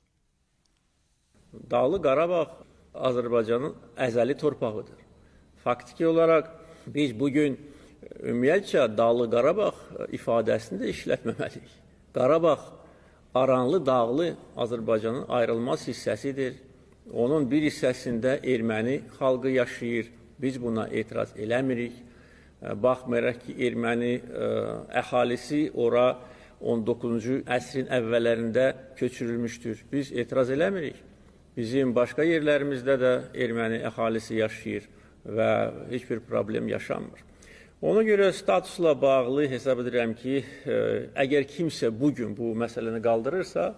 Dağlı Qarabağ Azərbaycanın əzəli torpağıdır. Faktiki olaraq biz bugün ümumiyyətcə Dağlı Qarabağ ifadəsini də işlətməməliyik. Qarabağ Aranlı Dağlı Azərbaycanın ayrılmaz hissəsidir. Onun bir hissəsində erməni xalqı yaşayır. Biz buna etiraz eləmirik. Baxmayaraq ki, erməni əhalisi ora 19-cu əsrin əvvəllərində köçürülmüşdür. Biz etiraz eləmirik. Bizim başqa yerlərimizdə də erməni əhalisi yaşayır və heç bir problem yaşanmır. Ona görə statusla bağlı hesab edirəm ki, əgər kimsə bugün bu məsələni qaldırırsa,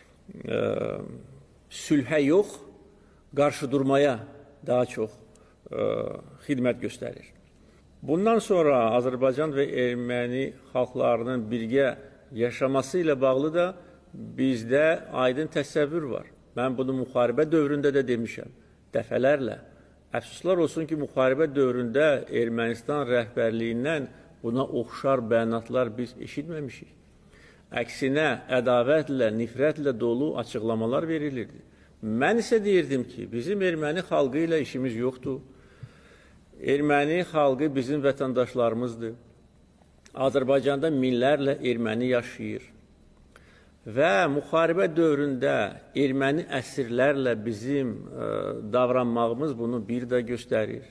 sülhə yox, qarşı durmaya daha çox xidmət göstərir. Bundan sonra Azərbaycan və erməni xalqlarının birgə yaşaması ilə bağlı da bizdə aydın təsəvvür var. Mən bunu müharibə dövründə də demişəm, dəfələrlə. Əfsuslar olsun ki, müharibə dövründə Ermənistan rəhbərliyindən buna oxşar bəyanatlar biz eşitməmişik. Əksinə, ədavətlə, nifrətlə dolu açıqlamalar verilirdi. Mən isə deyirdim ki, bizim erməni xalqı ilə işimiz yoxdur. Erməni xalqı bizim vətəndaşlarımızdır. Azərbaycanda minlərlə erməni yaşayır. Və müharibə dövründə erməni əsirlərlə bizim davranmağımız bunu bir də göstərir.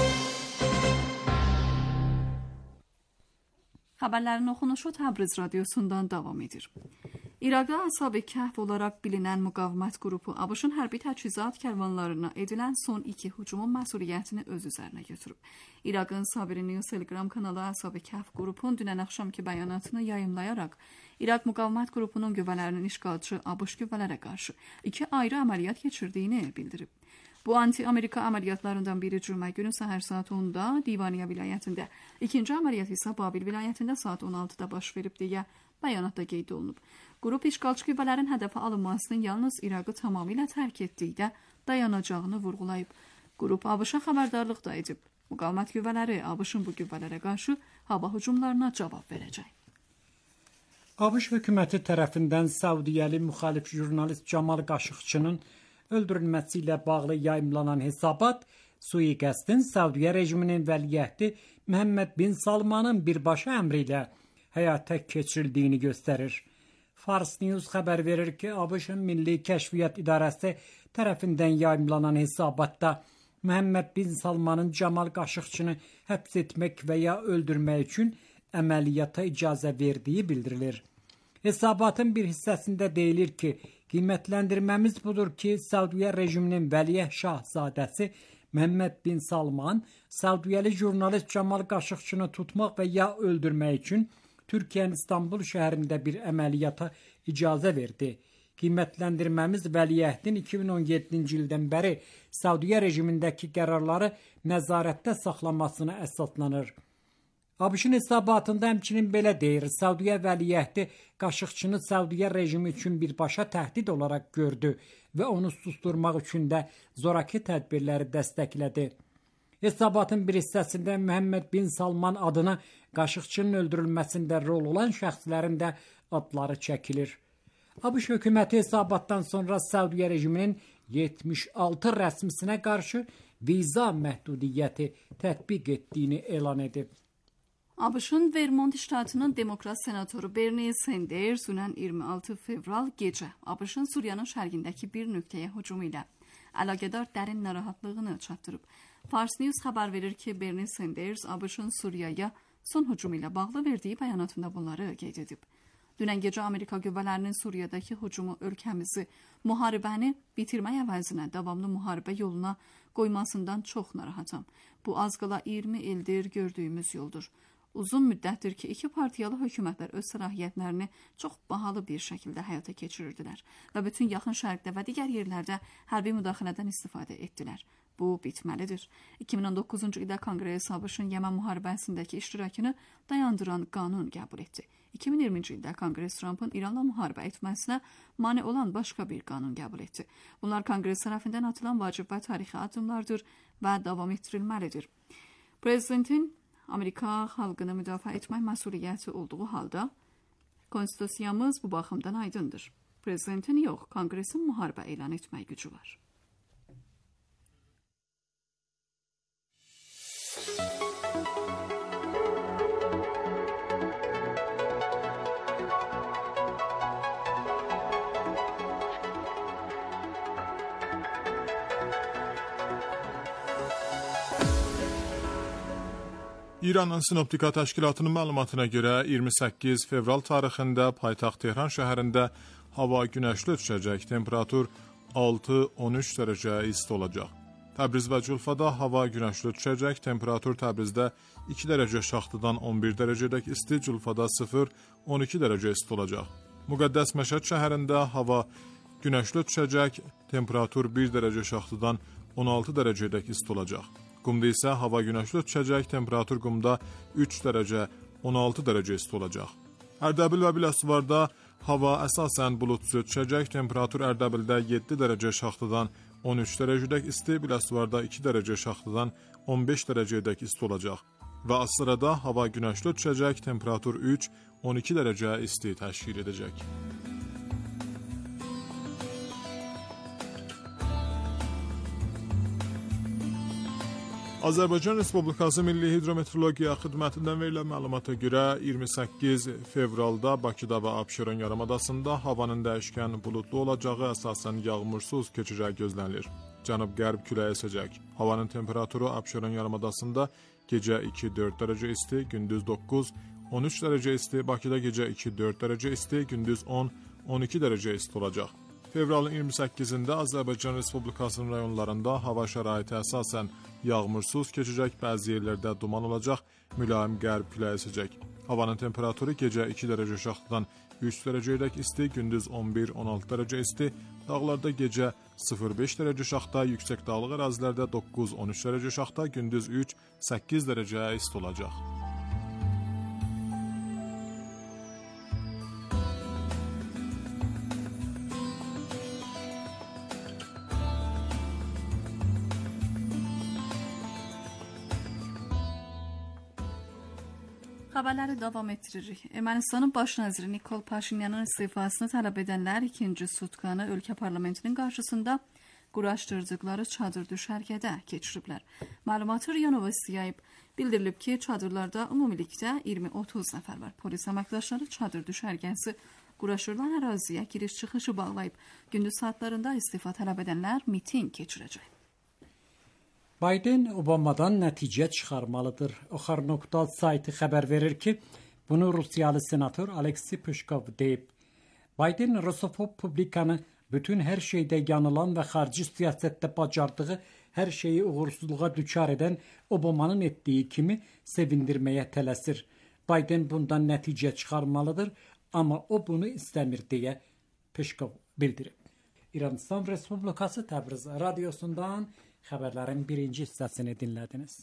Xəbərlərin oxunuşu Təbriz radiosundan davam edir. İraqda Əshab-ı Kəhf olaraq bilinən müqavimət qrupu ABŞ-ın hərbi təchizat kərvanlarına edilən son 2 hücumun məsuliyyətini öz üzərinə götürüb. İraqın Sabiri News Telegram kanalı Əshab-ı Kəhf qrupun dünən axşamki bəyanatını yayımlayaraq İraq müqavimət qrupunun qüvvələrinin işğalçı ABŞ qüvvələrə qarşı 2 ayrı əməliyyat keçirdiyini bildirib. Bu anti-Amerika əməliyyatlarından biri cümə günü səhər saat 10-da Divaniya vilayətində, ikinci əməliyyat isə Babil vilayətində saat 16-da baş verib deyə bəyanatda qeyd olunub. Qrup işğalçı qüvvələrin hədəfə alınmasının yalnız İraqı tamamilə tərk etdikdə dayanacağını vurğulayıb. Qrup ABŞ-a xəbərdarlıq da edib. Müqavimət qüvvələri ABŞ-ın bu qüvvələrə qarşı hava hücumlarına cavab verəcək. ABŞ hökuməti tərəfindən Səudiyyəli müxalif jurnalist Camal Qaşıqçının öldürülməsi ilə bağlı yayımlanan hesabat sui-qəsdin Səudiyyə rejiminin vəliəhdi Məhəmməd bin Salmanın birbaşa əmri ilə həyata keçirildiyini göstərir. Fars News xəbər verir ki, ABŞ-ın Milli Kəşfiyyat İdarəsi tərəfindən yayımlanan hesabatda Məhəmməd bin Salmanın Camal Qaşıqçını həbs etmək və ya öldürmək üçün əməliyyata icazə verdiyi bildirilir. Hesabatın bir hissəsində deyilir ki, qiymətləndirməmiz budur ki, Səudiyyə rejiminin vəliəhd şahzadəsi Məhəmməd bin Salman Səudiyyəli jurnalist Camal Qaşıqçını tutmaq və ya öldürmək üçün Türkiyənin İstanbul şəhərində bir əməliyyata icazə verdi. Qiymətləndirməmiz vəliəhdin 2017-ci ildən bəri Səudiyyə rejimindəki qərarları nəzarətdə saxlamasına əsaslanır. ABŞ-ın hesabatında həmçinin belə deyir, Səudiyyə vəliəhdi Qaşıqçını Səudiyyə rejimi üçün birbaşa təhdid olaraq gördü və onu susturmaq üçün də zoraki tədbirləri dəstəklədi. Hesabatın bir hissəsində Məhəmməd bin Salman adına Qaşıqçının öldürülməsində rol olan şəxslərin də adları çəkilir. ABŞ hökuməti hesabatdan sonra Səudiyyə rejiminin 76 rəsmisinə qarşı viza məhdudiyyəti tətbiq etdiyini elan edib. ABŞ-ın Vermont ştatının Demokrat senatoru Bernie Sanders dünən 26 fevral gecə ABŞ-ın Suriyanın şərqindəki bir nöqtəyə hücum ilə əlaqədar dərin narahatlığını çatdırıb. Fars News xəbər verir ki, Bernie Sanders ABŞ-ın Suriyaya son hücum ilə bağlı verdiyi bəyanatında bunları qeyd edib. Dünən gecə Amerika qüvvələrinin Suriyadakı hücumu ölkəmizi müharibəni bitirmək əvəzinə davamlı müharibə yoluna qoymasından çox narahatam. Bu az qala 20 ildir gördüyümüz yoldur. Uzun müddətdir ki, iki partiyalı hökumətlər öz səlahiyyətlərini çox bahalı bir şəkildə həyata keçirirdilər və bütün yaxın şərqdə və digər yerlərdə hərbi müdaxilədən istifadə etdilər. Bu bitməlidir. 2019-cu ildə Konqres ABŞ-ın Yəmən müharibəsindəki iştirakını dayandıran qanun qəbul etdi. 2020-ci ildə Konqres Trumpın İranla müharibə etməsinə mane olan başqa bir qanun qəbul etdi. Bunlar Konqres tərəfindən atılan vacib və tarixi addımlardır və davam etdirilməlidir. Prezidentin Amerika xalqını müdafiə etmək məsuliyyəti olduğu halda, konstitusiyamız bu baxımdan aydındır. Prezidentin yox, Konqresin müharibə elan etmək gücü var. İranın Sinoptika Təşkilatının məlumatına görə 28 fevral tarixində paytaxt Tehran şəhərində hava günəşli düşəcək, temperatur 6-13 dərəcə isti olacaq. Təbriz və Culfada hava günəşli düşəcək, temperatur Təbrizdə 2 dərəcə şaxtıdan 11 dərəcədək isti, Culfada 0-12 dərəcə isti olacaq. Müqəddəs Məşəd şəhərində hava günəşli düşəcək, temperatur 1 dərəcə şaxtıdan 16 dərəcədək isti olacaq. Qumda isə hava günəşli düşəcək, temperatur Qumda 3 dərəcə 16 dərəcə isti olacaq. Ərdəbil və Biləsuvarda hava əsasən bulutsuz düşəcək, temperatur Ərdəbildə 7 dərəcə şaxtıdan 13 dərəcədək isti, Biləsuvarda 2 dərəcə şaxtıdan 15 dərəcədək isti olacaq. Və Asırada hava günəşli düşəcək, temperatur 3-12 dərəcə isti təşkil edəcək. Azərbaycan Respublikası Milli Hidrometeorologiya Xidmətindən verilən məlumata görə 28 fevralda Bakıda və Abşeron yarımadasında havanın dəyişkən buludlu olacağı, əsasən yağmursuz keçəcəyi gözlənilir. Cənub-qərb küləyi əsəcək. Havanın temperaturu Abşeron yarımadasında gecə 2-4 dərəcə isti, gündüz 9-13 dərəcə isti, Bakıda gecə 2-4 dərəcə isti, gündüz 10-12 dərəcə isti olacaq. Fevralın 28-də Azərbaycan Respublikasının rayonlarında hava şəraiti əsasən yağmursuz keçəcək, bəzi yerlərdə duman olacaq, mülayim qərb küləyi əsəcək. Havanın temperaturu gecə 2 dərəcə şaxtıdan 3 dərəcədək isti, gündüz 11-16 dərəcə isti, dağlarda gecə 0-5 dərəcə şaxta, yüksək dağlıq ərazilərdə 9-13 dərəcə şaxta, gündüz 3-8 dərəcə isti olacaq. Xəbərləri davam etdiririk. Ermənistanın baş naziri Nikol Paşinyanın istifasını tələb edənlər ikinci sutkanı ölkə parlamentinin qarşısında quraşdırdıqları çadır düşərgədə keçiriblər. Məlumatı RIA Novosti yayıb. Bildirilib ki, çadırlarda ümumilikdə 20-30 nəfər var. Polis əməkdaşları çadır düşərgəsi quraşdırılan əraziyə giriş-çıxışı bağlayıb. Gündüz saatlarında istifa tələb edənlər miting keçirəcək. Biden Obamadan nəticə çıxarmalıdır. Oxar.ad saytı xəbər verir ki, bunu Rusiyalı senator Aleksey Pushkov deyib. Biden Rusofob publikanı bütün hər şeydə yanılan və xarici siyasətdə bacardığı hər şeyi uğursuzluğa düçar edən Obamanın etdiyi kimi sevindirməyə tələsir. Biden bundan nəticə çıxarmalıdır, amma o bunu istəmir deyə Pushkov bildirib. İran Respublikası Təbriz radiosundan xəbərlərin birinci hissəsini dinlədiniz.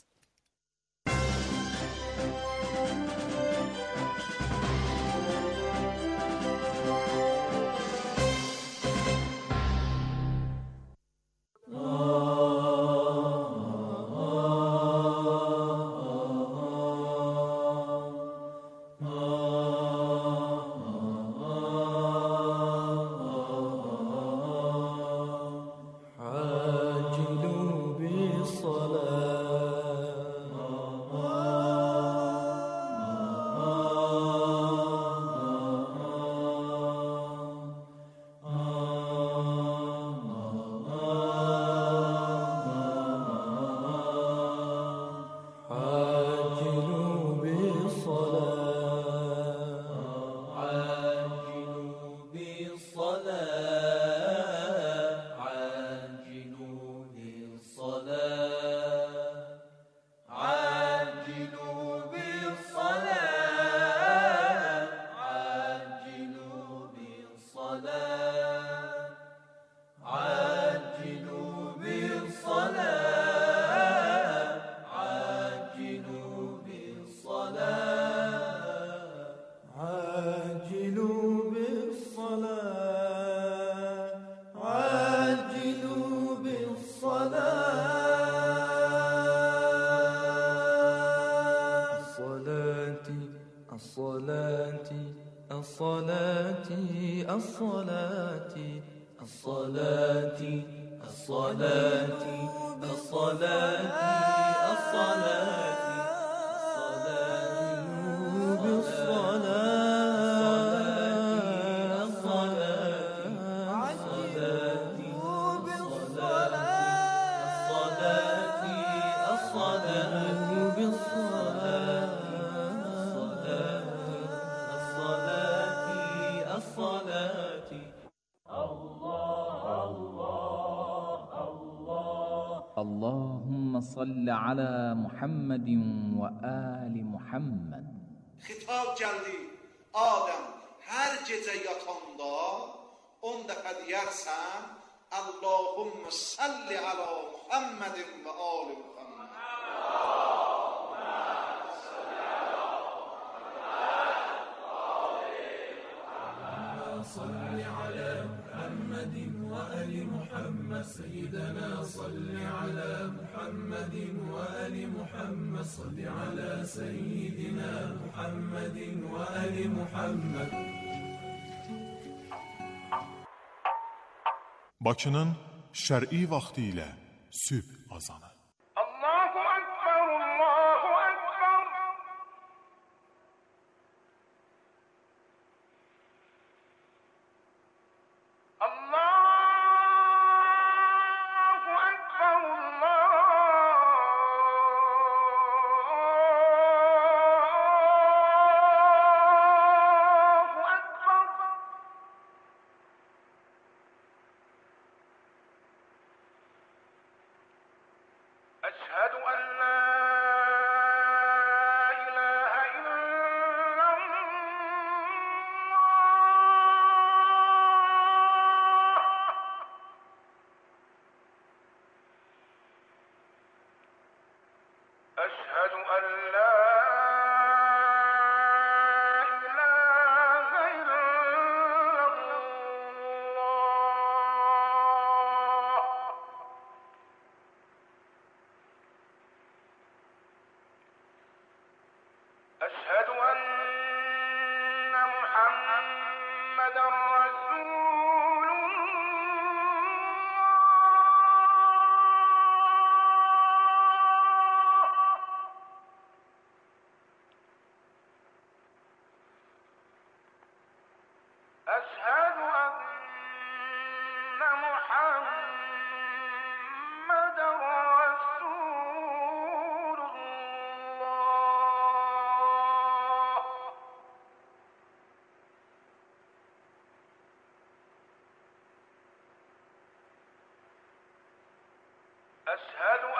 بالصلاة عجلوا بالصلاة عجلوا بالصلاة عجلوا بالصلاة عجلوا بالصلاة الصلاة الصلاة الصلاة الصلاة الصلاة الصلاة الصلاة اللهم صل على محمد وآل محمد. Xitab gəldi, Adəm, hər gecə yatanda 10 dəfə deyərsən, Allahumma salli ala Muhammedin və ali Muhammed. صل على محمد وآل محمد سيدنا صل على محمد وآل محمد صل على سيدنا محمد وآل محمد. Bakının şər'i vaxtı ilə sübh azanı. Allahu Ekber, Allahu Ekber. Allahu Ekber, Allahu Ekber. أشهد أن لا إله إلا الله. أشهد أن لا إله إلا الله. أشهد أن محمدا رسول الله. أشهد أن محمدا رسول الله. أشهد